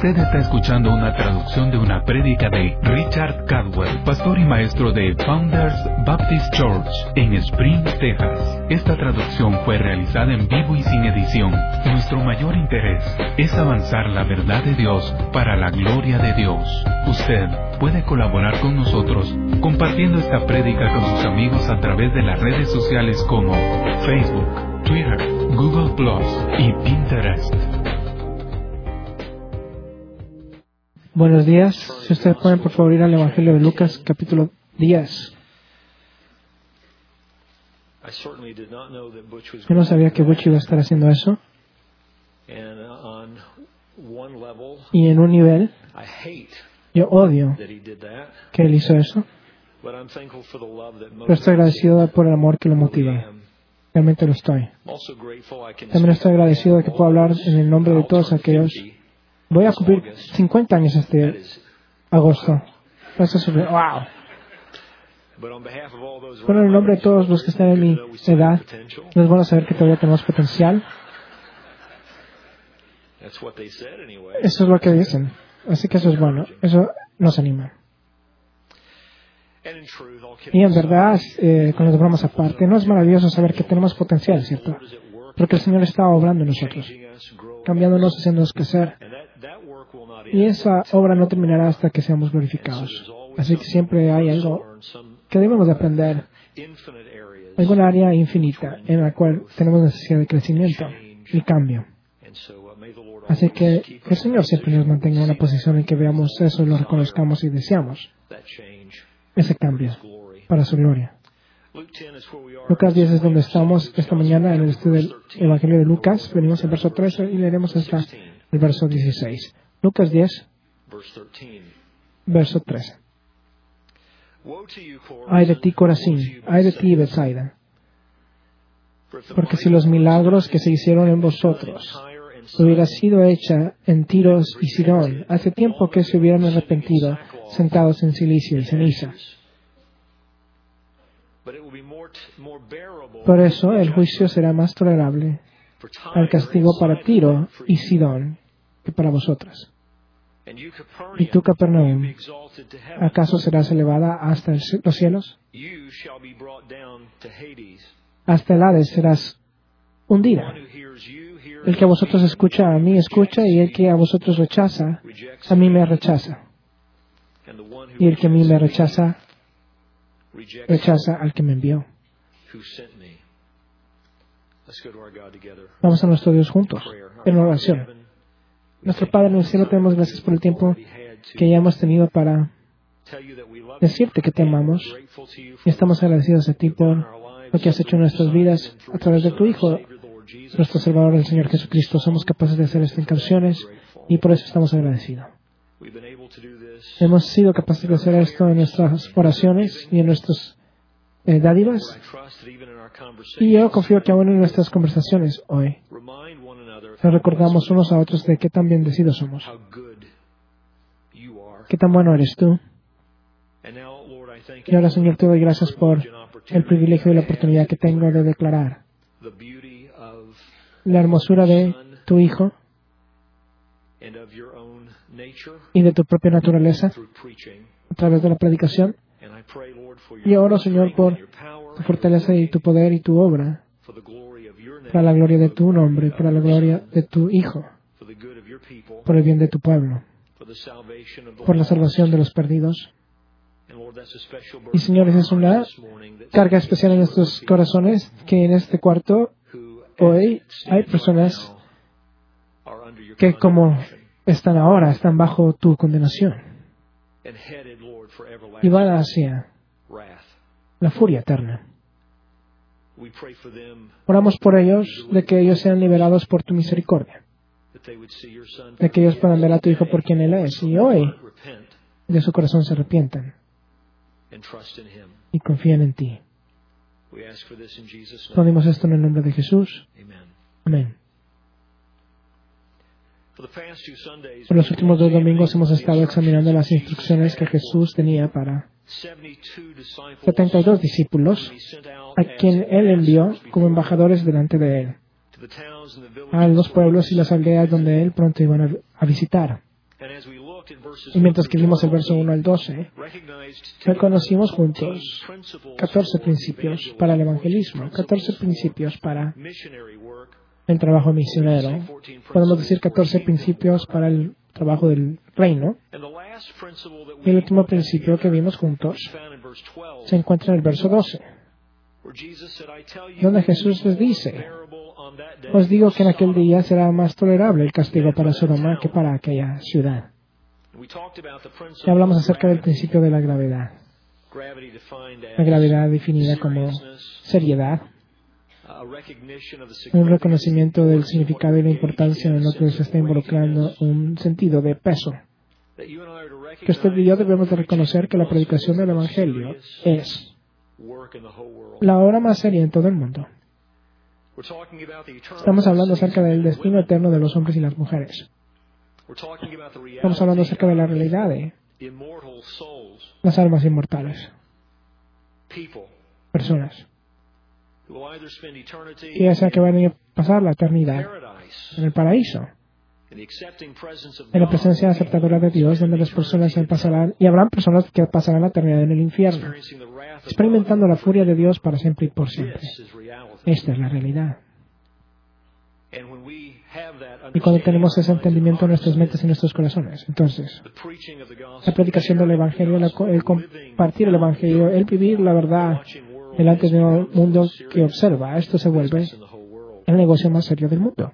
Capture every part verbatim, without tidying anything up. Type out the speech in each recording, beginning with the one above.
Usted está escuchando una traducción de una prédica de Richard Caldwell, pastor y maestro de Founders Baptist Church en Spring, Texas. Esta traducción fue realizada en vivo y sin edición. Nuestro mayor interés es avanzar la verdad de Dios para la gloria de Dios. Usted puede colaborar con nosotros compartiendo esta prédica con sus amigos a través de las redes sociales como Facebook, Twitter, Google Plus y Pinterest. Buenos días. Si ustedes pueden, por favor, ir al Evangelio de Lucas, capítulo diez. Yo no sabía que Butch iba a estar haciendo eso. Y en un nivel, yo odio que él hizo eso. Pero estoy agradecido por el amor que lo motiva. Realmente lo estoy. También estoy agradecido de que puedo hablar en el nombre de todos aquellos. Voy a cumplir cincuenta años este agosto. Eso es wow. Bueno, en el nombre de todos los que están en mi edad, les van a saber que todavía tenemos potencial. Eso es lo que dicen. Así que eso es bueno. Eso nos anima. Y en verdad, eh, con las bromas aparte, no es maravilloso saber que tenemos potencial, ¿cierto? Porque el Señor está obrando en nosotros, cambiándonos, haciéndonos crecer. Y esa obra no terminará hasta que seamos glorificados. Así que siempre hay algo que debemos de aprender, alguna área infinita en la cual tenemos necesidad de crecimiento y cambio. Así que que el Señor siempre nos mantenga en una posición en que veamos eso, lo reconozcamos y deseamos ese cambio para su gloria. Lucas diez es donde estamos esta mañana en el estudio del Evangelio de Lucas. Venimos al verso trece y leeremos hasta el verso dieciséis. Lucas diez, verso trece. Ay de ti, Corazín, ay de ti, Betsaida, porque si los milagros que se hicieron en vosotros hubiera sido hecha en Tiros y Sidón, hace tiempo que se hubieran arrepentido, sentados en silicio y ceniza. Por eso el juicio será más tolerable al castigo para Tiro y Sidón que para vosotras. ¿Y tú, Capernaum, acaso serás elevada hasta los cielos? Hasta el Hades serás hundida. El que a vosotros escucha, a mí escucha, y el que a vosotros rechaza, a mí me rechaza. Y el que a mí me rechaza, rechaza al que me envió. Vamos a nuestro Dios juntos, en oración. Nuestro Padre en el cielo, te damos gracias por el tiempo que ya hemos tenido para decirte que te amamos. Y estamos agradecidos a ti por lo que has hecho en nuestras vidas a través de tu Hijo, nuestro Salvador, el Señor Jesucristo. Somos capaces de hacer esto en canciones y por eso estamos agradecidos. Hemos sido capaces de hacer esto en nuestras oraciones y en nuestras eh, dádivas. Y yo confío que aún en nuestras conversaciones hoy nos recordamos unos a otros de qué tan bendecidos somos, qué tan bueno eres tú. Y ahora, Señor, te doy gracias por el privilegio y la oportunidad que tengo de declarar la hermosura de tu Hijo y de tu propia naturaleza a través de la predicación. Y ahora, Señor, por tu fortaleza y tu poder y tu obra, para la gloria de tu nombre, para la gloria de tu Hijo, por el bien de tu pueblo, por la salvación de los perdidos. Y, señores, es una carga especial en nuestros corazones que en este cuarto hoy hay personas que, como están ahora, están bajo tu condenación y van hacia la furia eterna. Oramos por ellos, de que ellos sean liberados por tu misericordia, de que ellos puedan ver a tu Hijo por quien Él es, y hoy de su corazón se arrepientan y confían en ti. Pedimos esto en el nombre de Jesús. Amén. Por los últimos dos domingos hemos estado examinando las instrucciones que Jesús tenía para setenta y dos discípulos, a quien Él envió como embajadores delante de Él, a los pueblos y las aldeas donde Él pronto iban a visitar. Y mientras que vimos el verso uno al doce, reconocimos juntos catorce principios para el evangelismo, catorce principios para el trabajo misionero. Podemos decir catorce principios para el trabajo del reino. Y el último principio que vimos juntos se encuentra en el verso doce, donde Jesús les dice: os digo que en aquel día será más tolerable el castigo para Sodoma que para aquella ciudad. Y hablamos acerca del principio de la gravedad. La gravedad definida como seriedad, un reconocimiento del significado y la importancia en lo que se está involucrando, un sentido de peso. Que usted y yo debemos de reconocer que la predicación del Evangelio es la obra más seria en todo el mundo. Estamos hablando acerca del destino eterno de los hombres y las mujeres. Estamos hablando acerca de la realidad de las almas inmortales. Personas que ya sea que van a pasar la eternidad en el paraíso, en la presencia aceptadora de Dios, donde las personas pasarán, y habrán personas que pasarán la eternidad en el infierno, experimentando la furia de Dios para siempre y por siempre. Esta es la realidad. Y cuando tenemos ese entendimiento en nuestras mentes y nuestros corazones, entonces, la predicación del Evangelio, el compartir el Evangelio, el vivir la verdad delante de un mundo que observa, esto se vuelve el negocio más serio del mundo.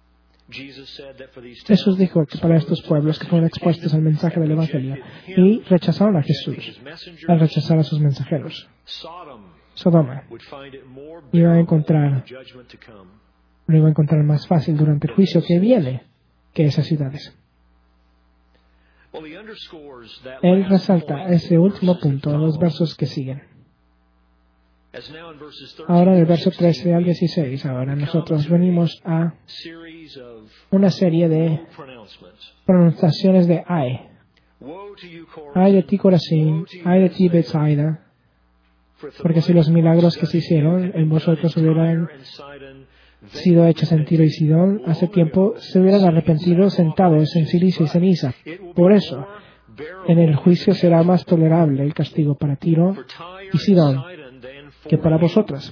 Jesús dijo que para estos pueblos que fueron expuestos al mensaje del Evangelio y rechazaron a Jesús al rechazar a sus mensajeros, Sodoma iba a encontrar lo iba a encontrar más fácil durante el juicio que viene que esas ciudades. Él resalta ese último punto en los versos que siguen. Ahora en el verso trece al dieciséis, ahora nosotros venimos a una serie de pronunciaciones de ay. Ay de ti, Corazín, ay de ti, Betsaida, porque si los milagros que se hicieron en vosotros hubieran sido hechos en Tiro y Sidón, hace tiempo se hubieran arrepentido sentados en silicio y ceniza. Por eso, en el juicio será más tolerable el castigo para Tiro y Sidón que para vosotras.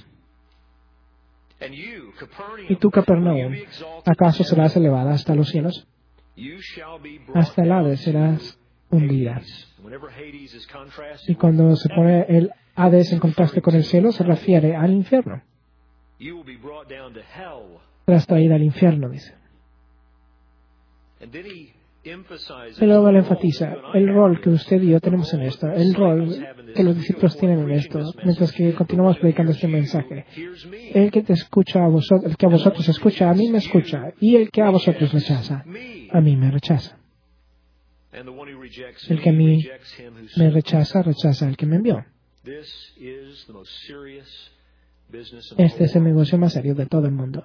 ¿Y tú, Capernaum, acaso serás elevada hasta los cielos? Hasta el Hades serás hundida. Y cuando se pone el Hades en contraste con el cielo, se refiere al infierno. Serás traída al infierno, dice. Y luego él enfatiza el rol que usted y yo tenemos en esto, el rol que los discípulos tienen en esto, mientras que continuamos predicando este mensaje. El que te escucha a vosotros, el que a vosotros escucha, a mí me escucha, y el que a vosotros rechaza, a mí me rechaza. El que a mí me rechaza, rechaza al que me envió. Este es el negocio más serio de todo el mundo.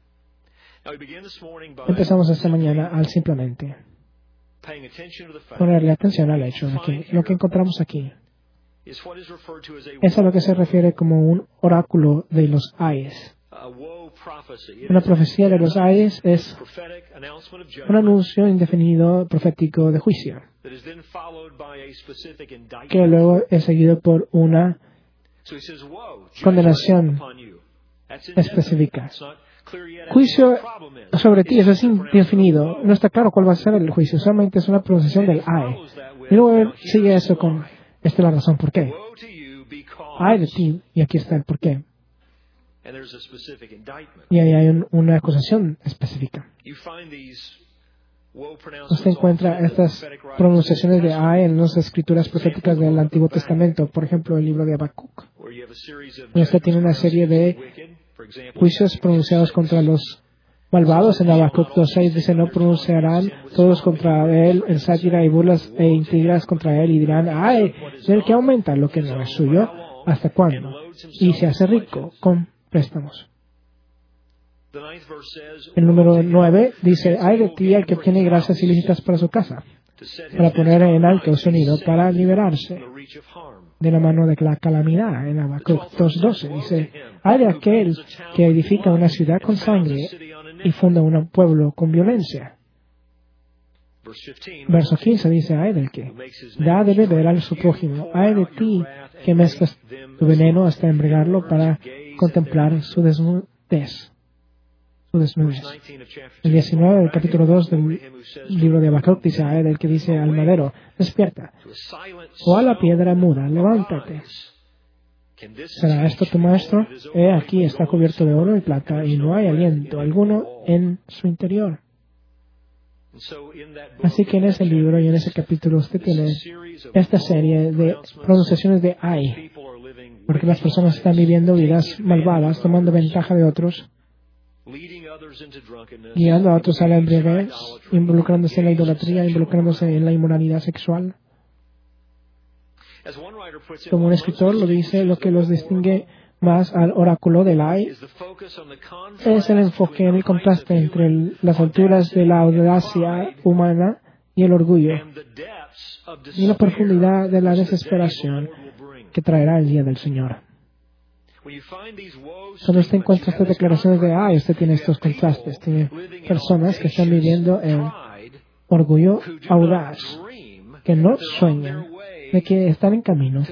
Empezamos esta mañana al simplemente ponerle atención al hecho de que lo que encontramos aquí es a lo que se refiere como un oráculo de los ayes. Una profecía de los ayes es un anuncio indefinido profético de juicio, que luego es seguido por una condenación específica. Juicio sobre ti, eso es indefinido. No está claro cuál va a ser el juicio. Solamente es una pronunciación del ay. Y luego sigue eso con, esta es la razón por qué. Ay de ti, y aquí está el por qué. Y ahí hay un, una acusación específica. Usted encuentra estas pronunciaciones de ay en las escrituras proféticas del Antiguo Testamento. Por ejemplo, el libro de Habacuc. Usted tiene una serie de juicios pronunciados contra los malvados. En Habacuc dos seis dice: no pronunciarán todos contra él en sátira y burlas e intrigas contra él, y dirán: ay, del que aumenta lo que no es suyo, ¿hasta cuándo? Y se hace rico con préstamos. El número nueve dice: ay de ti el que tiene gracias ilícitas para su casa, para poner en alto su nido, para liberarse de la mano de la calamidad. En Habacuc dos doce dice: ay de aquel que edifica una ciudad con sangre y funda un pueblo con violencia. Verso quince dice, ay del que da de beber a su prójimo, ay de ti que mezclas tu veneno hasta embriagarlo para contemplar su desnudez. Su desnudez. El diecinueve del capítulo dos del libro de Habacuc dice, ay del que dice al madero, despierta, o a la piedra muda, levántate. ¿Será esto tu maestro? He aquí está cubierto de oro y plata y no hay aliento alguno en su interior. Así que en ese libro y en ese capítulo usted tiene esta serie de pronunciaciones de ay, porque las personas están viviendo vidas malvadas, tomando ventaja de otros, guiando a otros a la embriaguez, involucrándose en la idolatría, involucrándose en la inmoralidad sexual. Como un escritor lo dice, lo que los distingue más al oráculo del ay es el enfoque en el contraste entre el, las alturas de la audacia humana y el orgullo, y la profundidad de la desesperación que traerá el día del Señor. Cuando usted encuentra estas declaraciones de ay, usted tiene estos contrastes. Tiene personas que están viviendo en orgullo audaz, que no sueñan, de que están en camino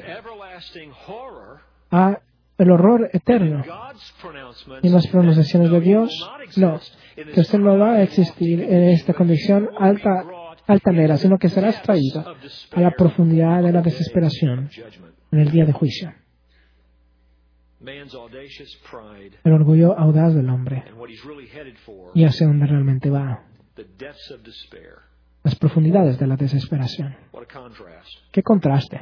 a el horror eterno. Y en las pronunciaciones de Dios, no, que usted no va a existir en esta condición alta, altanera, sino que será extraído a la profundidad de la desesperación en el día de juicio. El orgullo audaz del hombre y hacia donde realmente va. Las profundidades de la desesperación. ¡Qué contraste!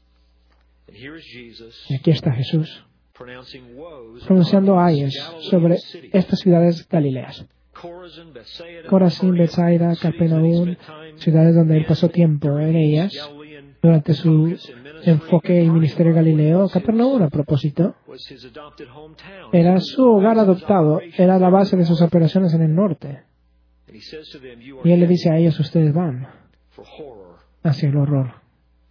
Y aquí está Jesús pronunciando ayes sobre estas ciudades galileas. Corazín, Betsaida, Capernaum, ciudades donde él pasó tiempo en ellas durante su enfoque y ministerio galileo. Capernaum, a propósito, era su hogar adoptado, era la base de sus operaciones en el norte. Y él le dice a ellos, ustedes van hacia el horror.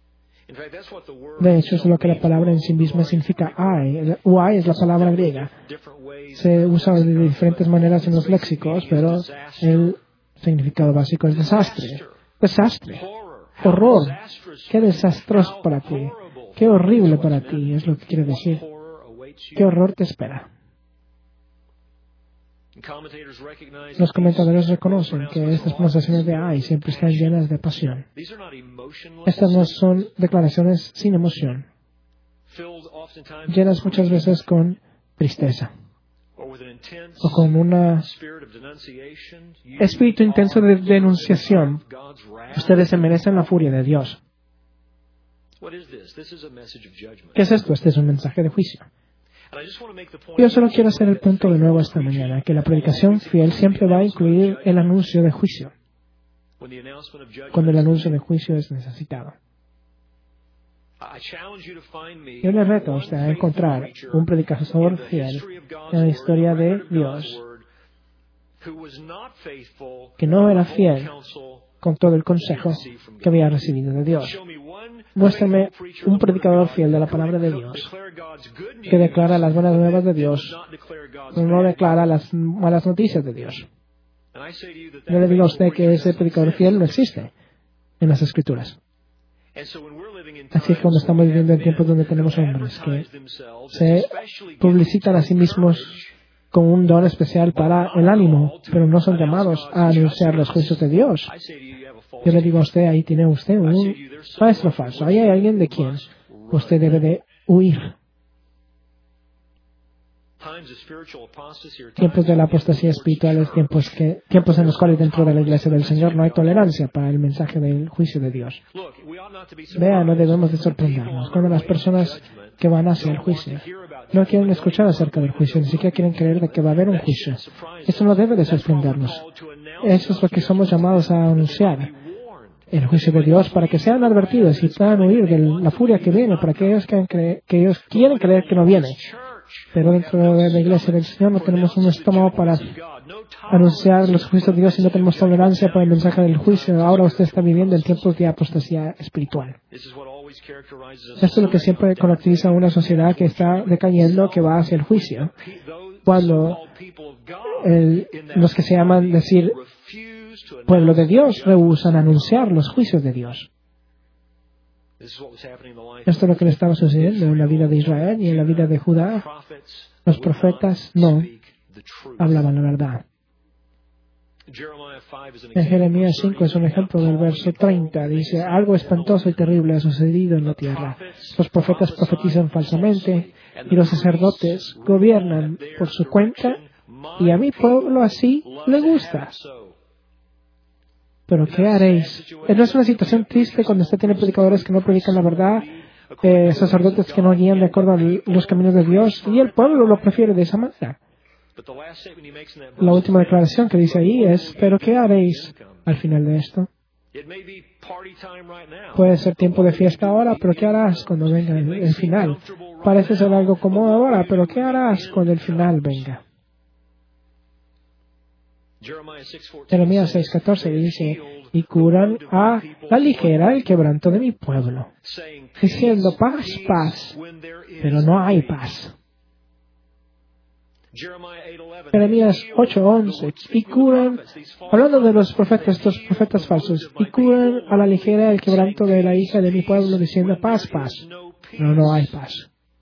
De hecho, es lo que la palabra en sí misma significa ay. Uay es la palabra griega. Se usa de diferentes maneras en los léxicos, pero el significado básico es desastre. Desastre. Horror. Qué desastroso para ti. Qué horrible para ti, es lo que quiere decir. Qué horror te espera. Los comentadores reconocen que estas pronunciaciones de ay siempre están llenas de pasión. Estas no son declaraciones sin emoción, llenas muchas veces con tristeza o con un espíritu intenso de denunciación. Ustedes se merecen la furia de Dios. ¿Qué es esto? Este es un mensaje de juicio. Yo solo quiero hacer el punto de nuevo esta mañana, que la predicación fiel siempre va a incluir el anuncio de juicio, cuando el anuncio de juicio es necesitado. Yo le reto a usted a encontrar un predicador fiel en la historia de Dios que no era fiel con todo el consejo que había recibido de Dios. Muéstrame un predicador fiel de la palabra de Dios que declara las buenas nuevas de Dios, pero no declara las malas noticias de Dios. Yo le digo a usted que ese predicador fiel no existe en las Escrituras. Así que cuando estamos viviendo en tiempos donde tenemos hombres que se publicitan a sí mismos con un don especial para el ánimo, pero no son llamados a anunciar los juicios de Dios. Yo le digo a usted, ahí tiene usted un maestro falso. Ahí hay alguien de quien usted debe de huir. Tiempos de la apostasía espiritual, tiempos, que, tiempos en los cuales dentro de la iglesia del Señor no hay tolerancia para el mensaje del juicio de Dios. Vea, no debemos de sorprendernos cuando las personas que van hacia el juicio no quieren escuchar acerca del juicio, ni siquiera quieren creer de que va a haber un juicio. Eso no debe de sorprendernos. Eso es lo que somos llamados a anunciar. El juicio de Dios para que sean advertidos y puedan huir de la furia que viene, para que ellos, que ellos quieren creer que no viene. Pero dentro de la iglesia del Señor no tenemos un estómago para anunciar los juicios de Dios y no tenemos tolerancia para el mensaje del juicio. Ahora usted está viviendo en tiempos de apostasía espiritual. Esto es lo que siempre caracteriza a una sociedad que está decayendo, que va hacia el juicio. Cuando el, los que se llaman decir pueblo de Dios rehúsan anunciar los juicios de Dios. Esto es lo que le estaba sucediendo en la vida de Israel y en la vida de Judá. Los profetas no hablaban la verdad. En Jeremías cinco es un ejemplo del verso treinta. Dice, algo espantoso y terrible ha sucedido en la tierra. Los profetas profetizan falsamente y los sacerdotes gobiernan por su cuenta y a mi pueblo así le gusta. Pero ¿qué haréis? ¿No es una situación triste cuando usted tiene predicadores que no predican la verdad, eh, sacerdotes que no guían de acuerdo a los caminos de Dios y el pueblo lo prefiere de esa manera? La última declaración que dice ahí es, ¿pero qué haréis al final de esto? Puede ser tiempo de fiesta ahora, pero ¿qué harás cuando venga el, el final? Parece ser algo cómodo ahora, pero ¿qué harás cuando el final venga? Jeremías seis catorce dice, y curan a la ligera el quebranto de mi pueblo, diciendo paz, paz, pero no hay paz. Jeremías ocho once, y curan, hablando de los profetas, estos profetas falsos, y curan a la ligera el quebranto de la hija de mi pueblo, diciendo paz, paz, pero no hay paz.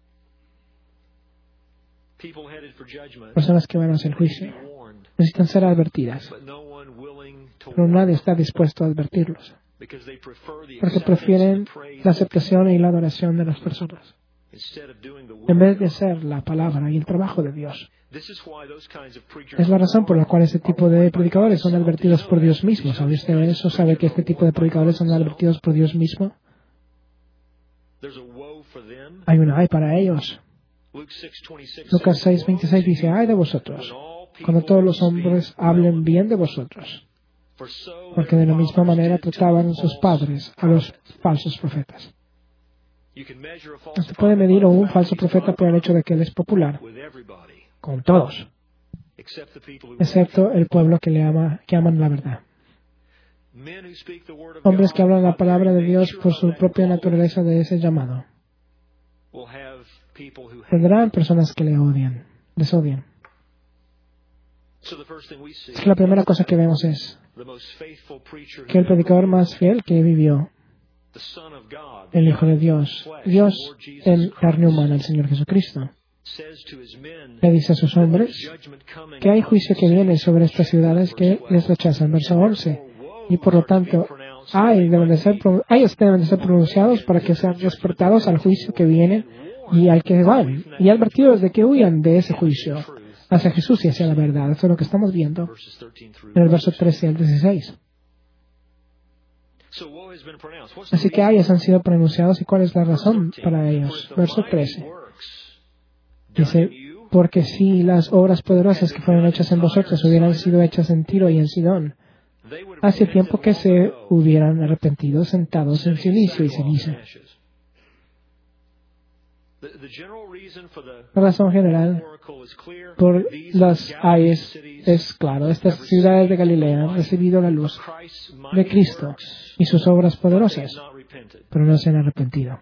Personas que van a hacer juicio necesitan ser advertidas, pero nadie está dispuesto a advertirlos, porque prefieren la aceptación y la adoración de las personas, en vez de hacer la palabra y el trabajo de Dios. Es la razón por la cual este tipo de predicadores son advertidos por Dios mismo. ¿Sabe usted eso? ¿Sabe que este tipo de predicadores son advertidos por Dios mismo? Hay una ay para ellos. Lucas seis veintiséis dice, ay de vosotros, cuando todos los hombres hablen bien de vosotros, porque de la misma manera trataban sus padres a los falsos profetas. Se puede medir a un falso profeta por el hecho de que él es popular con todos, excepto el pueblo que le ama, que aman la verdad. Hombres que hablan la palabra de Dios por su propia naturaleza de ese llamado tendrán personas que le odian, les odian. Es que la primera cosa que vemos es que el predicador más fiel que vivió, el Hijo de Dios, Dios en carne humana, el Señor Jesucristo, le dice a sus hombres que hay juicio que viene sobre estas ciudades que les rechazan. Verso once. Y por lo tanto, hay deben de ser, ellos deben de ser pronunciados para que sean despertados al juicio que viene y al que van, y advertidos de que huyan de ese juicio hacia Jesús y hacia la verdad. Eso es lo que estamos viendo en el verso trece al dieciséis. Así que ellos han sido pronunciados, ¿y cuál es la razón para ellos? Verso trece. Dice, porque si las obras poderosas que fueron hechas en vosotros hubieran sido hechas en Tiro y en Sidón, hace tiempo que se hubieran arrepentido sentados en silicio y ceniza. La razón general por las ayes es claro. Estas ciudades de Galilea han recibido la luz de Cristo y sus obras poderosas, pero no se han arrepentido.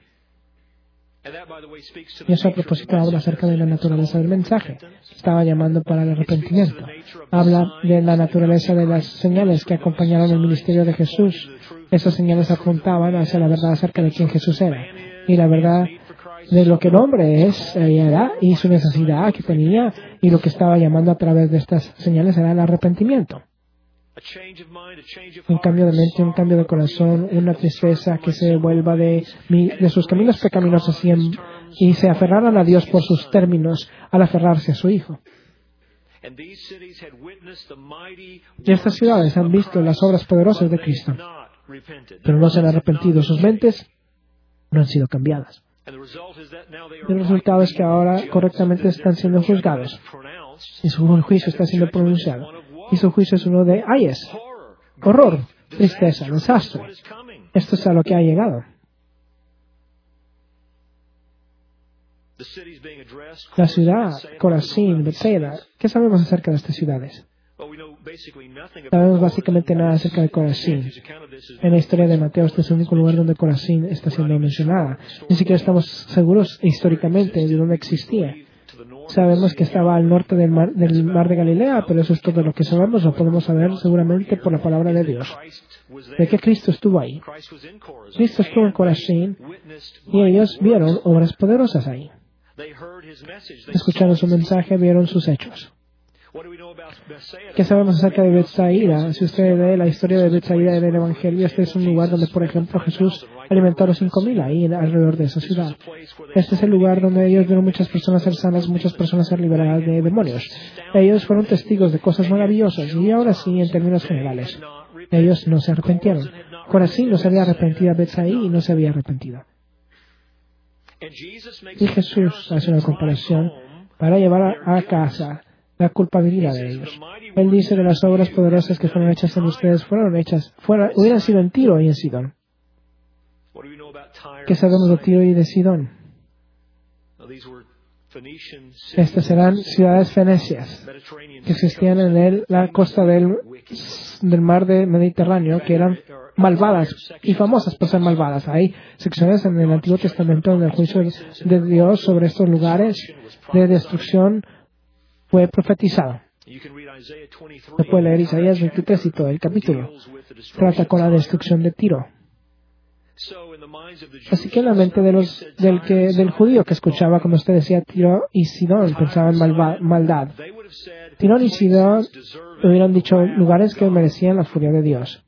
Y eso a propósito habla acerca de la naturaleza del mensaje. Estaba llamando para el arrepentimiento. Habla de la naturaleza de las señales que acompañaron el ministerio de Jesús. Esas señales apuntaban hacia la verdad acerca de quién Jesús era. Y la verdad de lo que el hombre es, era, y su necesidad que tenía, y lo que estaba llamando a través de estas señales era el arrepentimiento. Un cambio de mente, un cambio de corazón, una tristeza que se vuelva de, de sus caminos pecaminosos y, en, y se aferraran a Dios por sus términos al aferrarse a su Hijo. Y estas ciudades han visto las obras poderosas de Cristo, pero no se han arrepentido. Sus mentes no han sido cambiadas. El resultado es que ahora correctamente están siendo juzgados y su juicio está siendo pronunciado. Y su juicio es uno de ayes, horror, tristeza, desastre. Esto es a lo que ha llegado. La ciudad, Corazín, Bethsaida. ¿Qué sabemos acerca de estas ciudades? Sabemos básicamente nada acerca de Corazín. En la historia de Mateo, este es el único lugar donde Corazín está siendo mencionada. Ni siquiera estamos seguros históricamente de dónde existía. Sabemos que estaba al norte del mar, del mar de Galilea, pero eso es todo lo que sabemos. Lo podemos saber seguramente por la palabra de Dios. De que Cristo estuvo ahí. Cristo estuvo en Corazín y ellos vieron obras poderosas ahí. Escucharon su mensaje, vieron sus hechos. ¿Qué sabemos acerca de Betsaida? Si usted lee la historia de Betsaida en el Evangelio, este es un lugar donde, por ejemplo, Jesús alimentó a los cinco mil ahí alrededor de esa ciudad. Este es el lugar donde ellos vieron muchas personas ser sanas, muchas personas ser liberadas de demonios. Ellos fueron testigos de cosas maravillosas y ahora sí, en términos generales, ellos no se arrepintieron. Corazín no se había arrepentido, Betsaida no se había arrepentido. Y Jesús hace una comparación para llevar a casa la culpabilidad de ellos. Él dice de las obras poderosas que fueron hechas en ustedes, fueron hechas, fueron, hubieran sido en Tiro y en Sidón. ¿Qué sabemos de Tiro y de Sidón? Estas eran ciudades fenecias que existían en el, la costa del, del mar de Mediterráneo, que eran malvadas y famosas por ser malvadas. Hay secciones en el Antiguo Testamento donde el juicio de Dios sobre estos lugares de destrucción fue profetizado. Se puede leer Isaías veintitrés y todo el capítulo. Trata con la destrucción de Tiro. Así que en la mente de los, del, que, del judío que escuchaba, como usted decía, Tiro y Sidón pensaban malva, maldad. Tiro y Sidón hubieran dicho lugares que merecían la furia de Dios.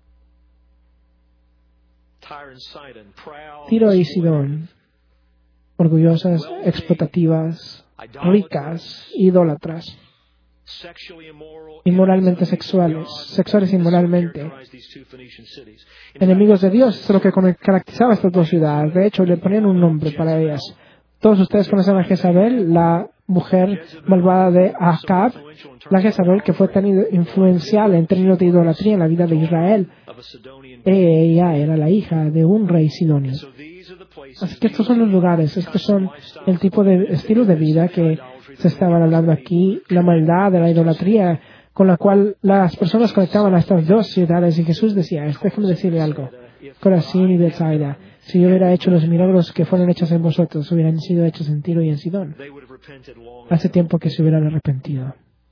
Tiro y Sidón, orgullosas, explotativas, ricas, idólatras, inmoralmente sexuales, sexuales inmoralmente, enemigos de Dios. Eso es lo que caracterizaba estas dos ciudades. De hecho, le ponían un nombre para ellas. Todos ustedes conocen a Jezabel, la mujer malvada de Acab, la Jezabel que fue tan influencial en términos de idolatría en la vida de Israel. Ella era la hija de un rey sidonio. Así que estos son los lugares, estos son el tipo de estilo de vida que se estaban hablando aquí, la maldad de la idolatría con la cual las personas conectaban a estas dos ciudades. Y Jesús decía, déjame decirle algo, Corazín y Betsaida, si yo hubiera hecho los milagros que fueron hechos en vosotros, hubieran sido hechos en Tiro y en Sidón. Hace tiempo que se hubieran arrepentido.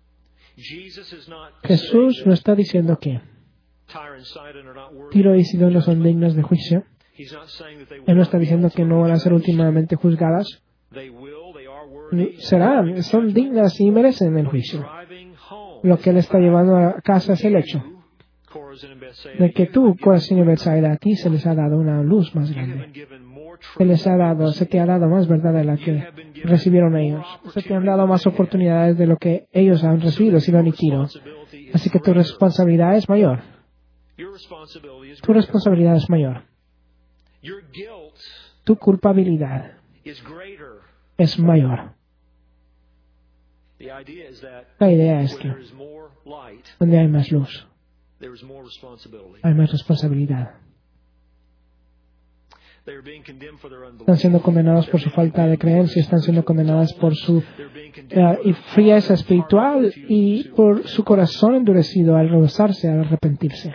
Jesús no está diciendo que Tiro y Sidón no son dignas de juicio. Él no está diciendo que no van a ser últimamente juzgadas. Serán, son dignas y merecen el juicio. Lo que Él está llevando a casa es el hecho de que tú, Corazín y Betsaida, a ti se les ha dado una luz más grande. Se les ha dado, se te ha dado más verdad de la que recibieron ellos. Se te han dado más oportunidades de lo que ellos han recibido, Sidón y Tiro. Así que tu responsabilidad es mayor. Tu responsabilidad es mayor. Tu culpabilidad es mayor. La idea es que donde hay más luz, hay más responsabilidad. Están siendo condenados por su falta de creencia, están siendo condenadas por su uh, frieza espiritual y por su corazón endurecido al rehusarse, al arrepentirse.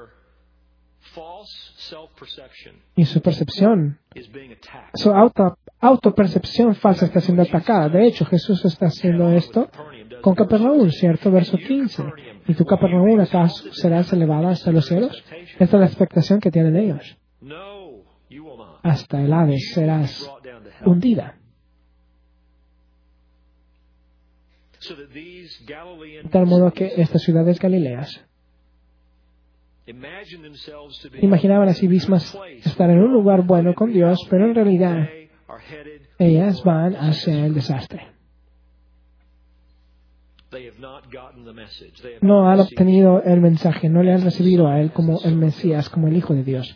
Y su percepción, su auto, autopercepción falsa está siendo atacada. De hecho, Jesús está haciendo esto con Capernaum, ¿cierto? Verso quince. ¿Y tu Capernaum acaso serás elevada hasta los cielos? Esta es la expectación que tienen ellos. Hasta el Hades serás hundida. De tal modo que estas ciudades galileas imaginaban a sí mismas estar en un lugar bueno con Dios, pero en realidad ellas van hacia el desastre. No han obtenido el mensaje, no le han recibido a Él como el Mesías, como el Hijo de Dios.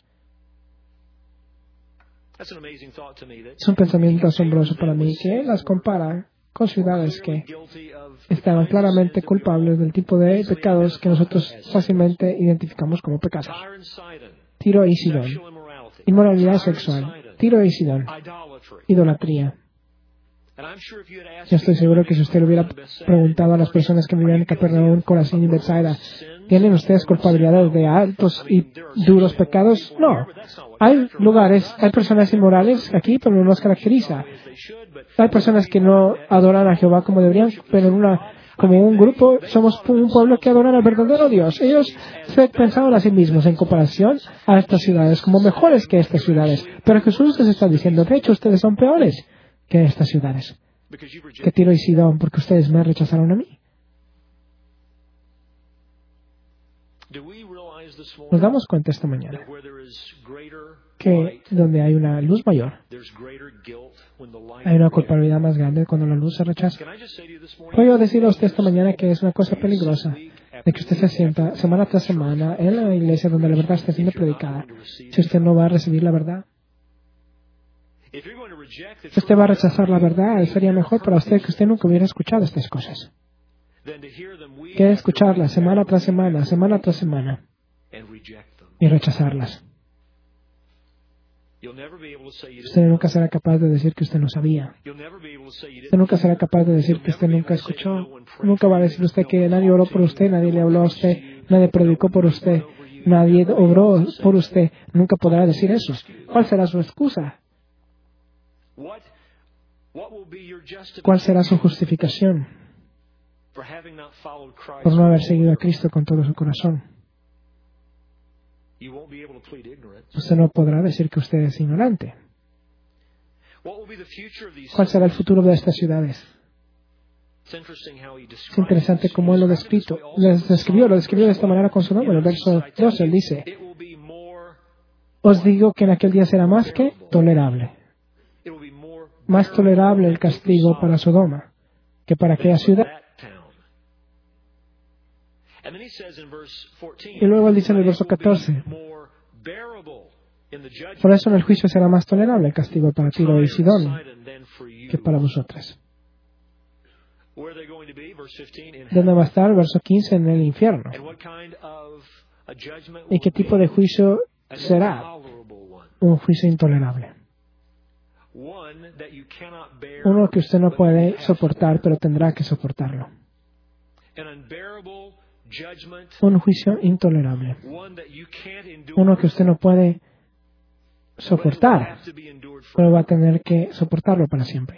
Es un pensamiento asombroso para mí que Él las compara con ciudades que estaban claramente culpables del tipo de pecados que nosotros fácilmente identificamos como pecados. Tiro y Sidón. Inmoralidad sexual. Tiro y Sidón. Idolatría. Yo estoy seguro que si usted le hubiera preguntado a las personas que vivían en Capernaum, Corazín y Betsaida, ¿Tienen ustedes culpabilidad de altos y duros pecados? No. Hay lugares, hay personas inmorales aquí, pero no nos caracteriza. Hay personas que no adoran a Jehová como deberían, pero en una, como un grupo somos un pueblo que adora al verdadero Dios. Ellos se pensaban a sí mismos en comparación a estas ciudades como mejores que estas ciudades. Pero Jesús les está diciendo, de hecho, ustedes son peores que estas ciudades. Que Tiro y Sidón, porque ustedes me rechazaron a mí. Nos damos cuenta esta mañana que donde hay una luz mayor, hay una culpabilidad más grande cuando la luz se rechaza. Puedo decirle a usted esta mañana que es una cosa peligrosa de que usted se sienta semana tras semana en la iglesia donde la verdad está siendo predicada, si usted no va a recibir la verdad. Si usted va a rechazar la verdad, sería mejor para usted que usted nunca hubiera escuchado estas cosas, que escucharlas semana tras semana, semana tras semana, y rechazarlas. Usted nunca será capaz de decir que usted no sabía. Usted nunca será capaz de decir que usted nunca escuchó. Nunca va a decir usted que nadie oró por usted, nadie le habló a usted, nadie predicó por usted, nadie obró por usted. Nunca podrá decir eso. ¿Cuál será su excusa? ¿Cuál será su justificación por no haber seguido a Cristo con todo su corazón? Usted no podrá decir que usted es ignorante. ¿Cuál será el futuro de estas ciudades? Es interesante cómo él lo descrito, les describió, lo describió de esta manera con su nombre. En el verso doce él dice, os digo que en aquel día será más que tolerable. Más tolerable el castigo para Sodoma que para aquella ciudad. Y luego él dice en el verso catorce, por eso en el juicio será más tolerable el castigo para Tiro y Sidón que para vosotras. ¿Dónde va a estar? Verso quince, en el infierno. ¿Y qué tipo de juicio será? Un juicio intolerable. Uno que usted no puede soportar, pero tendrá que soportarlo. Un juicio intolerable. Uno que usted no puede soportar, pero va a tener que soportarlo para siempre.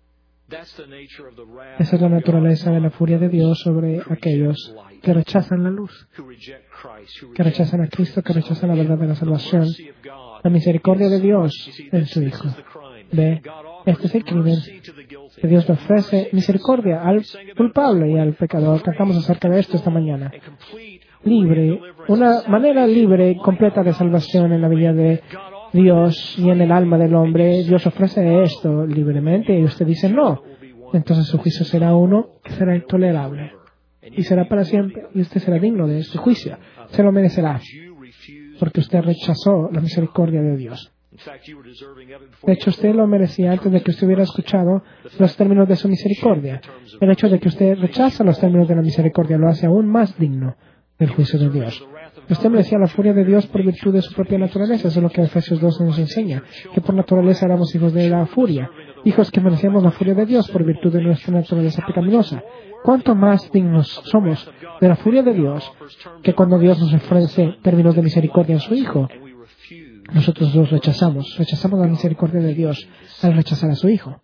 Esa es la naturaleza de la furia de Dios sobre aquellos que rechazan la luz, que rechazan a Cristo, que rechazan la verdad de la salvación, la misericordia de Dios en su Hijo. Ve, este es el crimen que Dios le ofrece, misericordia al culpable y al pecador. Cantamos acerca de esto esta mañana. Libre, una manera libre y completa de salvación en la vida de Dios y en el alma del hombre. Dios ofrece esto libremente y usted dice no. Entonces su juicio será uno que será intolerable y será para siempre, y usted será digno de este juicio. Se lo merecerá porque usted rechazó la misericordia de Dios. De hecho, usted lo merecía antes de que usted hubiera escuchado los términos de su misericordia. El hecho de que usted rechaza los términos de la misericordia lo hace aún más digno del juicio de Dios. Usted merecía la furia de Dios por virtud de su propia naturaleza. Eso es lo que Efesios dos nos enseña, que por naturaleza éramos hijos de la furia, hijos que merecíamos la furia de Dios por virtud de nuestra naturaleza pecaminosa. ¿Cuánto más dignos somos de la furia de Dios que cuando Dios nos ofrece términos de misericordia en su Hijo? Nosotros los rechazamos, rechazamos la misericordia de Dios al rechazar a su Hijo.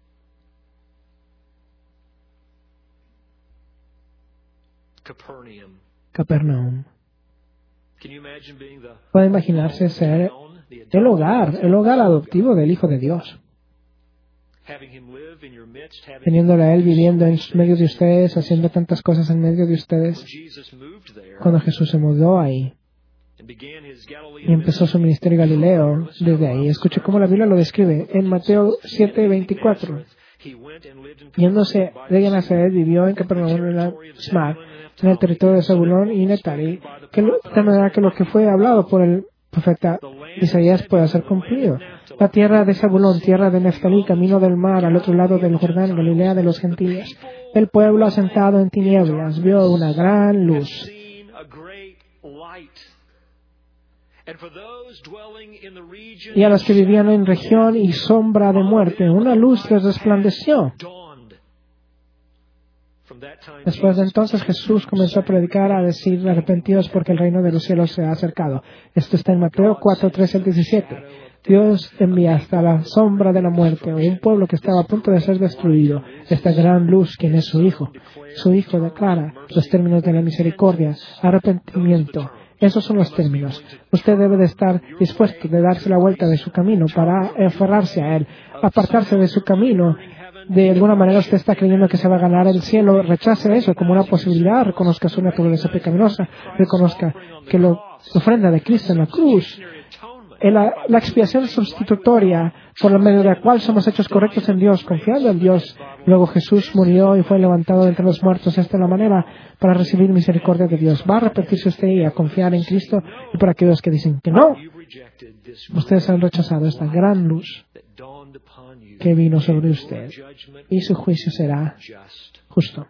Capernaum. Puede imaginarse ser el hogar, el hogar adoptivo del Hijo de Dios. Teniéndole a Él viviendo en medio de ustedes, haciendo tantas cosas en medio de ustedes. Cuando Jesús se mudó ahí y empezó su ministerio galileo desde ahí. Escuche cómo la Biblia lo describe en Mateo siete veinticuatro. Yéndose de Nazaret, vivió en Capernaum, en la Smar, en el territorio de Zabulón y Neftali, que de manera que lo que fue hablado por el profeta Isaías pueda ser cumplido. La tierra de Zabulón, tierra de Neftali, camino del mar, al otro lado del Jordán, Galilea de los gentiles. El pueblo asentado en tinieblas vio una gran luz. Y a los que vivían en región y sombra de muerte, una luz les resplandeció. Después de entonces Jesús comenzó a predicar, a decir, arrepentidos porque el reino de los cielos se ha acercado. Esto está en Mateo cuatro, trece al diecisiete. Dios envía hasta la sombra de la muerte, o un pueblo que estaba a punto de ser destruido, esta gran luz, quien es su Hijo. Su Hijo declara los términos de la misericordia, arrepentimiento. Esos son los términos. Usted debe de estar dispuesto de darse la vuelta de su camino para aferrarse a Él, apartarse de su camino. De alguna manera usted está creyendo que se va a ganar el cielo. Rechace eso como una posibilidad. Reconozca su naturaleza pecaminosa. Reconozca que la ofrenda de Cristo en la cruz, en la, la expiación sustitutoria por el medio de la cual somos hechos correctos en Dios, confiando en Dios. Luego Jesús murió y fue levantado de entre los muertos. Esta es la manera para recibir misericordia de Dios. Va a arrepentirse usted y a confiar en Cristo. Y para aquellos que dicen que no, ustedes han rechazado esta gran luz que vino sobre usted, y su juicio será justo.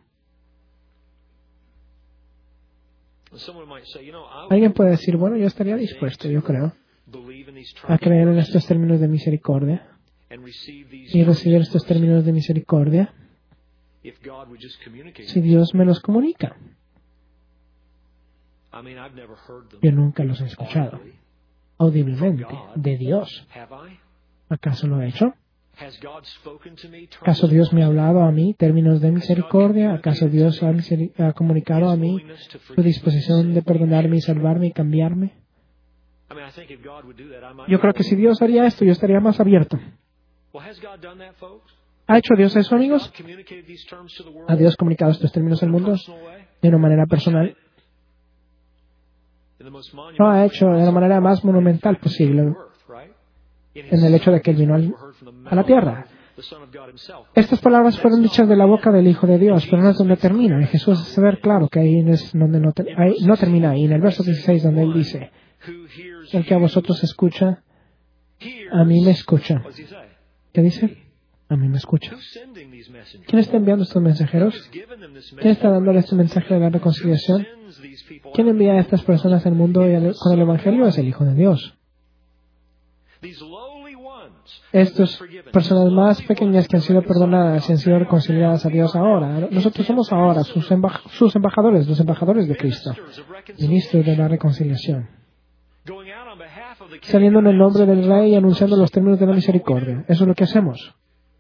Alguien puede decir, bueno, yo estaría dispuesto, yo creo, a creer en estos términos de misericordia y recibir estos términos de misericordia si Dios me los comunica. Yo nunca los he escuchado audiblemente de Dios. ¿Acaso lo he hecho? ¿Acaso Dios me ha hablado a mí términos de misericordia? ¿Acaso Dios ha, ha comunicado a mí su disposición de perdonarme y salvarme y cambiarme? Yo creo que si Dios haría esto, yo estaría más abierto. ¿Ha hecho Dios eso, amigos? ¿Ha Dios comunicado estos términos al mundo de una manera personal? Lo ha hecho de la manera más monumental posible, en el hecho de que Él vino al, a la tierra. Estas palabras fueron dichas de la boca del Hijo de Dios, pero no es donde termina. Y Jesús hace ver claro que ahí es donde no, te, ahí no termina ahí. En el verso dieciséis, donde Él dice, el que a vosotros escucha, a mí me escucha. ¿Qué dice? A mí me escucha. ¿Quién está enviando estos mensajeros? ¿Quién está dándole este mensaje de la reconciliación? ¿Quién envía a estas personas al mundo y al, con el Evangelio? Es el Hijo de Dios. Estas personas más pequeñas que han sido perdonadas y han sido reconciliadas a Dios ahora. Nosotros somos ahora sus, embaj sus embajadores, los embajadores de Cristo, ministros de la reconciliación, saliendo en el nombre del Rey y anunciando los términos de la misericordia. Eso es lo que hacemos.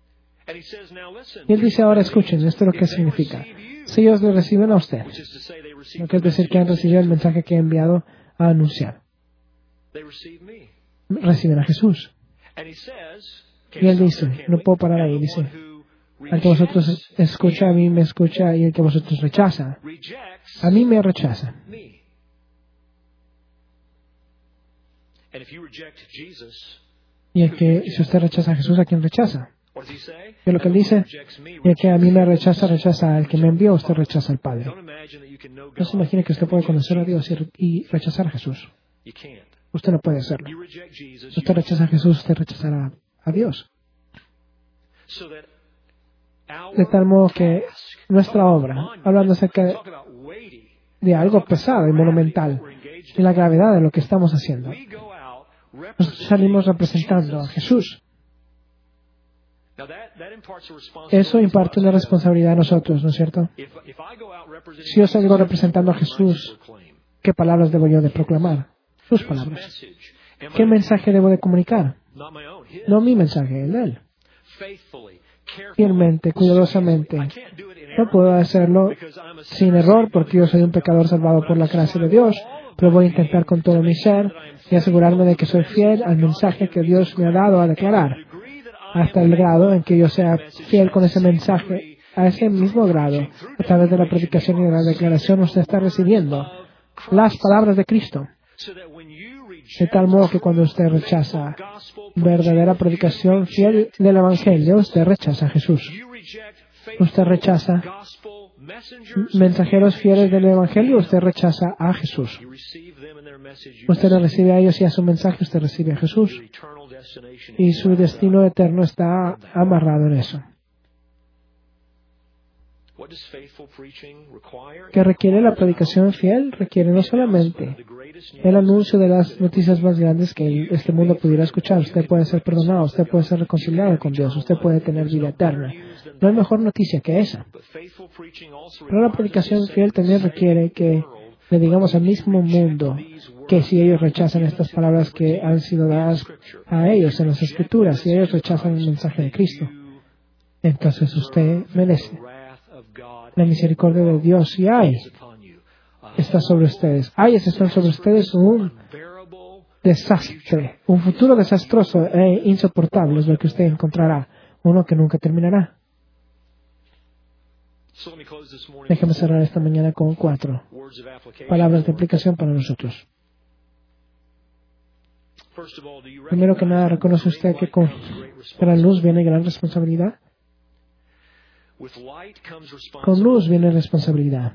Y Él dice ahora, escuchen, esto es lo que significa. Si ellos le reciben a usted, lo que es decir que han recibido el mensaje que he enviado a anunciar, reciben a Jesús. Y Él dice, no puedo parar ahí, dice, al que vosotros escucha, a mí me escucha, y el que vosotros rechaza, a mí me rechaza. Y el que, si usted rechaza a Jesús, ¿a quién rechaza? Y lo que Él dice, y el que a mí me rechaza, rechaza al que me envió, usted rechaza al Padre. No se imagine que usted puede conocer a Dios y, y rechazar a Jesús. Usted no puede hacerlo. Si usted rechaza a Jesús, usted rechazará a Dios. De tal modo que nuestra obra, hablando acerca de, de algo pesado y monumental, y la gravedad de lo que estamos haciendo, nosotros salimos representando a Jesús. Eso imparte una responsabilidad a nosotros, ¿no es cierto? Si yo salgo representando a Jesús, ¿qué palabras debo yo de proclamar? Sus palabras. ¿Qué mensaje debo de comunicar? No mi mensaje, el de Él. Fielmente, cuidadosamente. No puedo hacerlo sin error porque yo soy un pecador salvado por la gracia de Dios, pero voy a intentar con todo mi ser y asegurarme de que soy fiel al mensaje que Dios me ha dado a declarar, hasta el grado en que yo sea fiel con ese mensaje, a ese mismo grado, a través de la predicación y de la declaración usted está recibiendo las palabras de Cristo. De tal modo que cuando usted rechaza verdadera predicación fiel del Evangelio, usted rechaza a Jesús. Usted rechaza mensajeros fieles del Evangelio, usted rechaza a Jesús. Usted le recibe a ellos y a su mensaje, usted recibe a Jesús. Y su destino eterno está amarrado en eso. ¿Qué requiere la predicación fiel? Requiere no solamente el anuncio de las noticias más grandes que este mundo pudiera escuchar. Usted puede ser perdonado, usted puede ser reconciliado con Dios, usted puede tener vida eterna. No hay mejor noticia que esa. Pero la predicación fiel también requiere que le digamos al mismo mundo que si ellos rechazan estas palabras que han sido dadas a ellos en las Escrituras, si ellos rechazan el mensaje de Cristo, entonces usted merece la misericordia de Dios. Y ay, está sobre ustedes. Ay, está sobre ustedes un desastre, un futuro desastroso e insoportable es lo que usted encontrará, uno que nunca terminará. Déjeme cerrar esta mañana con cuatro palabras de aplicación para nosotros. Primero que nada, ¿reconoce usted que con gran luz viene gran responsabilidad? Con luz viene responsabilidad.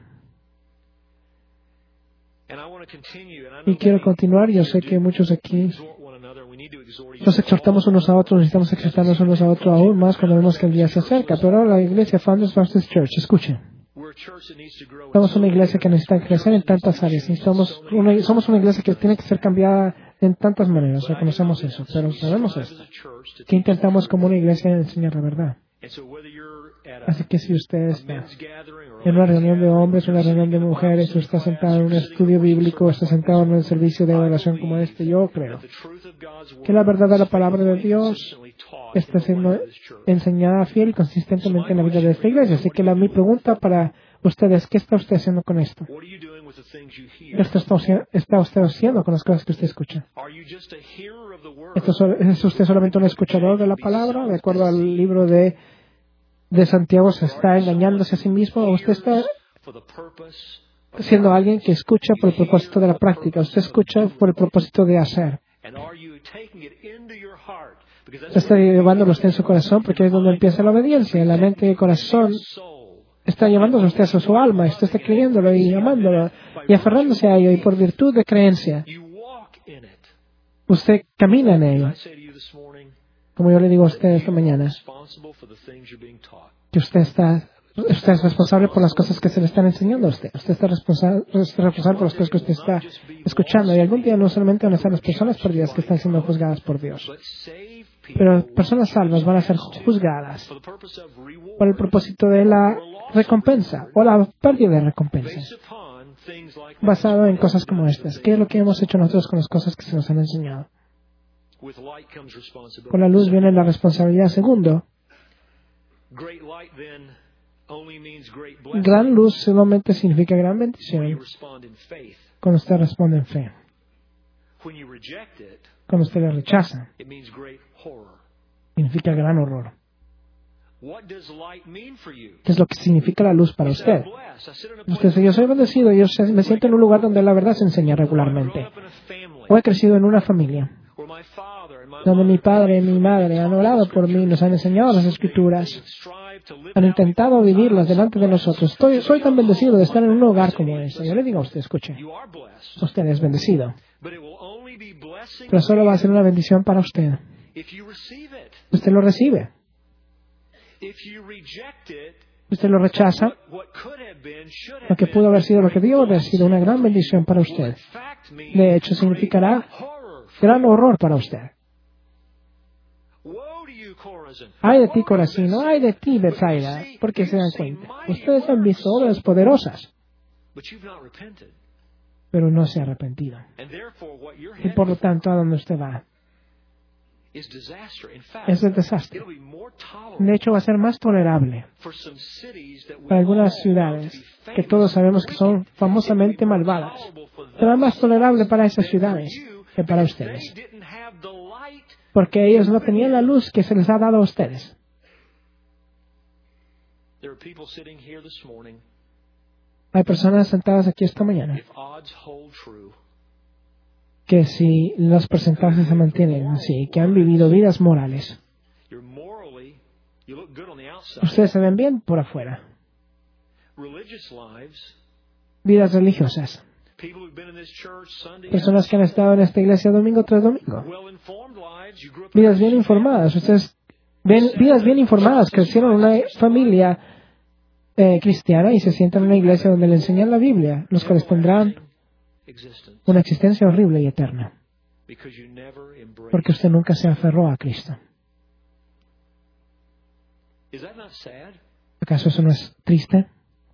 Y quiero continuar. Yo sé que muchos aquí nos exhortamos unos a otros, necesitamos exhortarnos unos a otros aún más cuando vemos que el día se acerca. Pero la iglesia Founders Baptist Church, escuchen, somos una iglesia que necesita crecer en tantas áreas. Necesitamos una, somos una iglesia que tiene que ser cambiada en tantas maneras. Reconocemos eso, pero sabemos esto, que intentamos como una iglesia enseñar la verdad. Así que si usted está en una reunión de hombres, una reunión de mujeres, o está sentado en un estudio bíblico, o está sentado en un servicio de oración como este, yo creo que la verdad de la palabra de Dios está siendo enseñada fiel y consistentemente en la vida de esta iglesia. Así que la, mi pregunta para ustedes, ¿qué está usted haciendo con esto? ¿Qué está, está usted haciendo con las cosas que usted escucha? ¿Es usted solamente un escuchador de la palabra? De acuerdo al libro de de Santiago, ¿se está engañándose a sí mismo o usted está siendo alguien que escucha por el propósito de la práctica? Usted escucha por el propósito de hacer. Usted está llevándolo usted en su corazón, porque es donde empieza la obediencia. En la mente y el corazón está llevándose usted a su alma. Usted está creyéndolo y amándolo y aferrándose a ello, y por virtud de creencia usted camina en ello. Como yo le digo a usted esta mañana, que usted está, usted es responsable por las cosas que se le están enseñando a usted. Usted está responsable, responsable por las cosas que usted está escuchando. Y algún día no solamente van a ser las personas perdidas que están siendo juzgadas por Dios, pero personas salvas van a ser juzgadas por el propósito de la recompensa o la pérdida de recompensa, basado en cosas como estas. ¿Qué es lo que hemos hecho nosotros con las cosas que se nos han enseñado? Con la luz viene la responsabilidad. Segundo, gran luz solamente significa gran bendición cuando usted responde en fe. Cuando usted la rechaza, significa gran horror. ¿Qué es lo que significa la luz para usted? Usted dice, yo soy bendecido, yo me siento en un lugar donde la verdad se enseña regularmente. O he crecido en una familia donde mi padre y mi madre han orado por mí, nos han enseñado las Escrituras, han intentado vivirlas delante de nosotros. Estoy, soy tan bendecido de estar en un hogar como ese. Yo le digo a usted, escuche, usted es bendecido, pero solo va a ser una bendición para usted. Usted lo recibe. Usted lo rechaza, lo que pudo haber sido, lo que debió haber sido una gran bendición para usted, de hecho significará gran horror para usted. Ay de ti, Corazino, ay de ti, Bethsaida, porque se dan cuenta. Ustedes han visto obras poderosas, pero no se ha arrepentido. Y por lo tanto, ¿a dónde usted va? Es el desastre. De hecho, va a ser más tolerable para algunas ciudades que todos sabemos que son famosamente malvadas. Será más tolerable para esas ciudades que para ustedes, porque ellos no tenían la luz que se les ha dado a ustedes. Hay personas sentadas aquí esta mañana que si los porcentajes se mantienen así, que han vivido vidas morales, ustedes se ven bien por afuera, vidas religiosas, personas que han estado en esta iglesia domingo tras domingo, vidas bien informadas. Ustedes ven vidas bien informadas, crecieron en una familia eh, cristiana y se sientan en una iglesia donde le enseñan la Biblia, los cuales tendrán una existencia horrible y eterna, porque usted nunca se aferró a Cristo. ¿Acaso eso no es triste?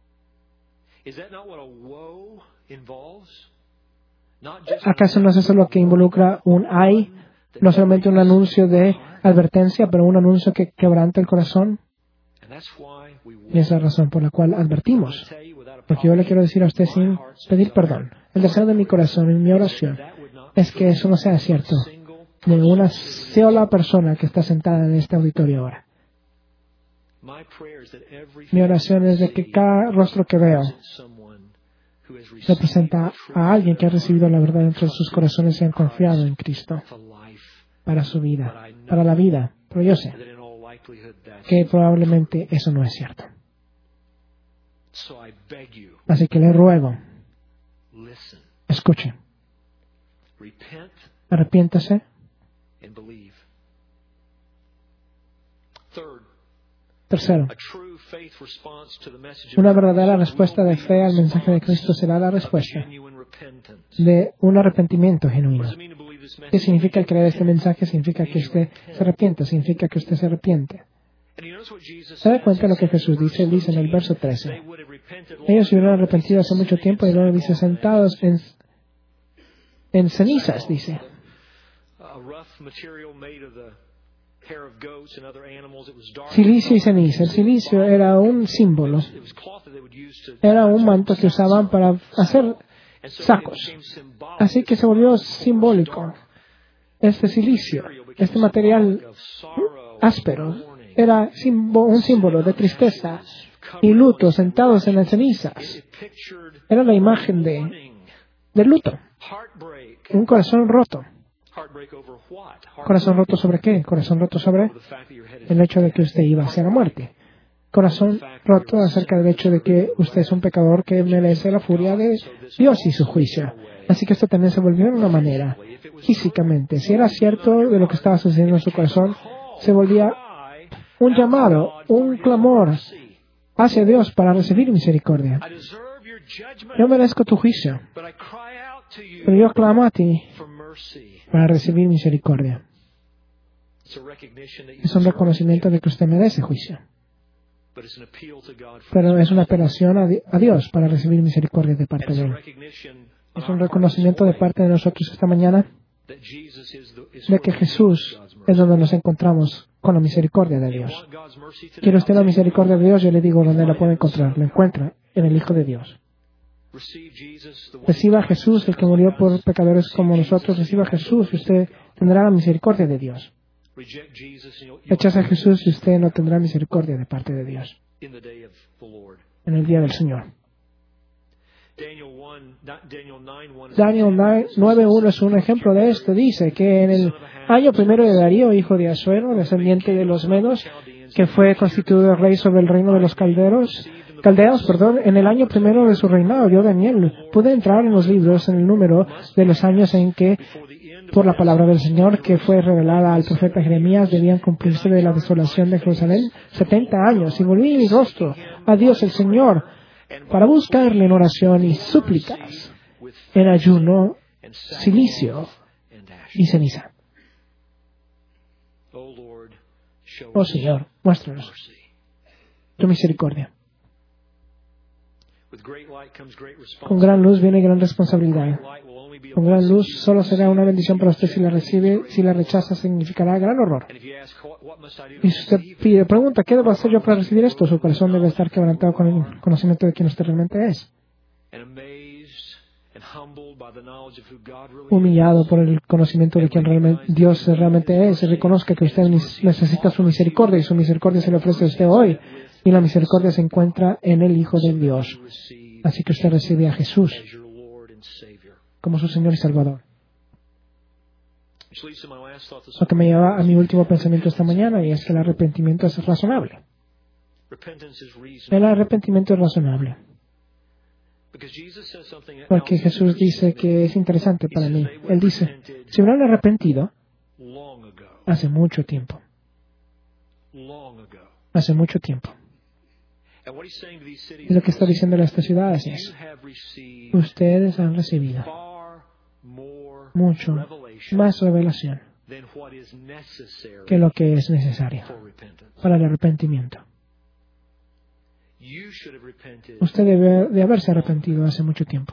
¿Acaso no es eso lo que involucra un ay? No solamente un anuncio de advertencia, pero un anuncio que quebranta el corazón. Y esa es la razón por la cual advertimos. Porque yo le quiero decir a usted sin pedir perdón. El deseo de mi corazón, en mi oración, es que eso no sea cierto de una sola persona que está sentada en este auditorio ahora. Mi oración es de que cada rostro que veo representa a alguien que ha recibido la verdad dentro de sus corazones y han confiado en Cristo para su vida, para la vida. Pero yo sé que probablemente eso no es cierto. Así que le ruego, escuche, arrepiéntase. Tercero, una verdadera respuesta de fe al mensaje de Cristo será la respuesta de un arrepentimiento genuino. ¿Qué significa el creer este mensaje? Significa que usted se arrepiente, significa que usted se arrepiente. ¿Se da cuenta de lo que Jesús dice? Él dice en el verso trece. Ellos se hubieran arrepentido hace mucho tiempo y luego dice sentados en, en cenizas, dice. Silicio y ceniza. El silicio era un símbolo. Era un manto que usaban para hacer sacos. Así que se volvió simbólico. Este silicio, este material áspero, era un símbolo de tristeza y luto sentados en las cenizas. Era la imagen de, de luto. Un corazón roto. ¿Corazón roto sobre qué? Corazón roto sobre el hecho de que usted iba hacia la muerte. Corazón roto acerca del hecho de que usted es un pecador que merece la furia de Dios y su juicio. Así que esto también se volvió en una manera, físicamente. Si era cierto de lo que estaba sucediendo en su corazón, se volvía un llamado, un clamor hacia Dios para recibir misericordia. Yo merezco tu juicio, pero yo clamo a ti para recibir misericordia. Es un reconocimiento de que usted merece juicio. Pero es una apelación a Dios para recibir misericordia de parte de Él. Es un reconocimiento de parte de nosotros esta mañana de que Jesús es donde nos encontramos con la misericordia de Dios. ¿Quiere usted la misericordia de Dios? Yo le digo dónde la puede encontrar. La encuentra en el Hijo de Dios. Reciba a Jesús, el que murió por pecadores como nosotros. Reciba a Jesús y usted tendrá la misericordia de Dios. Rechaza a Jesús y usted no tendrá misericordia de parte de Dios en el día del Señor. Daniel nueve uno es un ejemplo de esto. Dice que en el año primero de Darío, hijo de Asuero, descendiente de los Medos, que fue constituido rey sobre el reino de los calderos, caldeos, perdón, en el año primero de su reinado, yo, Daniel, pude entrar en los libros en el número de los años en que, por la palabra del Señor que fue revelada al profeta Jeremías, debían cumplirse de la desolación de Jerusalén setenta años, y volví mi rostro a Dios el Señor para buscarle en oración y súplicas, en ayuno, silicio y ceniza. Oh Señor, muéstranos tu misericordia. Con gran luz viene gran responsabilidad. Con gran luz solo será una bendición para usted si la recibe. Si la rechaza, significará gran horror. Y si usted pide, pregunta, ¿qué debo hacer yo para recibir esto? Su corazón debe estar quebrantado con el conocimiento de quién usted realmente es. Humillado por el conocimiento de quién realmente Dios realmente es. Y reconozca que usted necesita su misericordia y su misericordia se le ofrece a usted hoy. Y la misericordia se encuentra en el Hijo de Dios. Así que usted recibe a Jesús como su Señor y Salvador. Lo que me lleva a mi último pensamiento esta mañana, y es que el arrepentimiento es razonable. El arrepentimiento es razonable. Porque Jesús dice que es interesante para mí. Él dice, se hubieran arrepentido hace mucho tiempo. Hace mucho tiempo. Y lo que está diciendo a estas ciudades es, ustedes han recibido mucho más revelación que lo que es necesario para el arrepentimiento. Usted debe de haberse arrepentido hace mucho tiempo.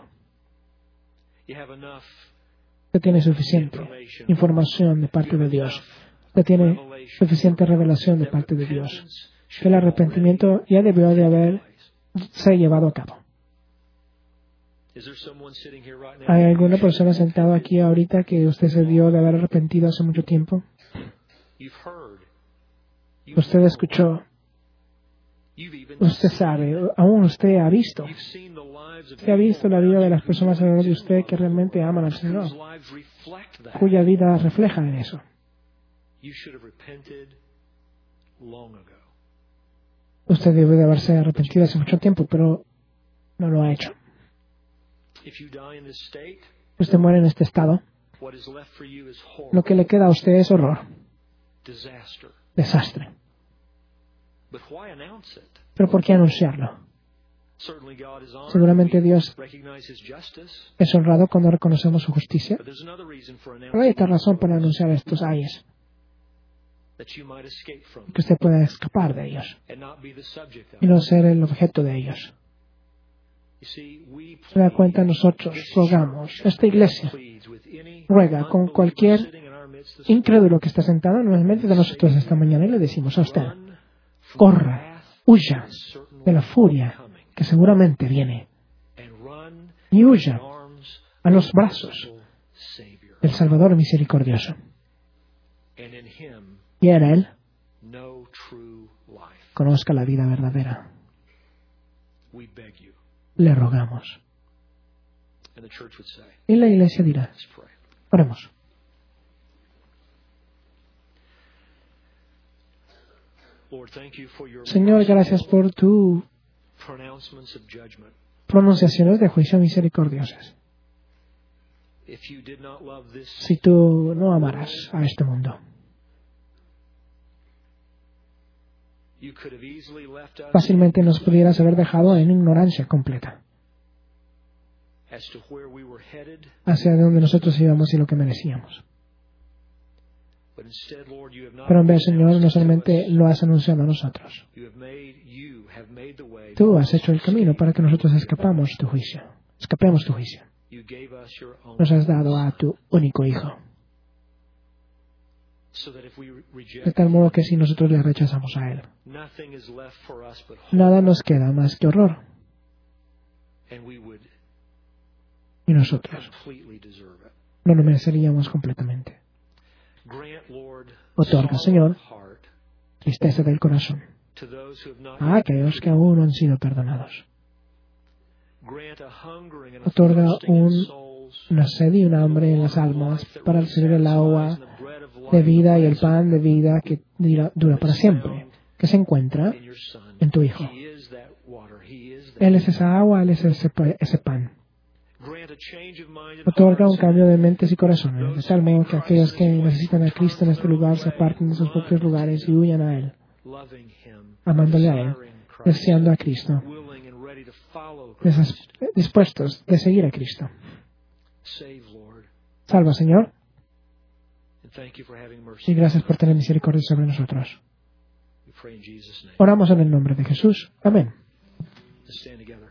Usted tiene suficiente información de parte de Dios. Usted tiene suficiente revelación de parte de Dios. Que el arrepentimiento ya debió de haberse llevado a cabo. ¿Hay alguna persona sentada aquí ahorita que usted se dio de haber arrepentido hace mucho tiempo? Usted escuchó. Usted sabe, aún usted ha visto. Usted ha visto la vida de las personas alrededor de usted que realmente aman al Señor, cuya vida refleja en eso. Usted debe de haberse arrepentido hace mucho tiempo, pero no lo ha hecho. Usted muere en este estado. Lo que le queda a usted es horror, desastre. ¿Pero por qué anunciarlo? Seguramente Dios es honrado cuando reconocemos su justicia. Pero hay otra razón para anunciar estos ayes, que usted pueda escapar de ellos y no ser el objeto de ellos. Se da cuenta, nosotros rogamos, esta iglesia ruega con cualquier incrédulo que está sentado en el medio de nosotros esta mañana y le decimos a usted: corra, huya de la furia que seguramente viene y huya a los brazos del Salvador misericordioso. Y en Él conozca la vida verdadera. Le rogamos. Y la iglesia dirá: oremos. Señor, gracias por tus pronunciaciones de juicio misericordiosas. Si tú no amaras a este mundo, fácilmente nos pudieras haber dejado en ignorancia completa hacia donde nosotros íbamos y lo que merecíamos. Pero en vez, Señor, no solamente lo has anunciado a nosotros. Tú has hecho el camino para que nosotros escapamos tu juicio. Escapemos tu juicio. Nos has dado a tu único Hijo. De tal modo que si nosotros le rechazamos a Él, nada nos queda más que horror. Y nosotros no lo mereceríamos completamente. Otorga, Señor, tristeza del corazón a aquellos que aún no han sido perdonados. Otorga un, una sed y un hambre en las almas para recibir el agua de vida y el pan de vida que dura para siempre, que se encuentra en tu Hijo. Él es esa agua, Él es ese, ese pan. Otorga un cambio de mentes y corazones, de tal modo que aquellos que necesitan a Cristo en este lugar se aparten de sus propios lugares y huyan a Él, amándole a Él, deseando a Cristo, dispuestos de seguir a Cristo. Salva, Señor, y gracias por tener misericordia sobre nosotros. Oramos en el nombre de Jesús. Amén.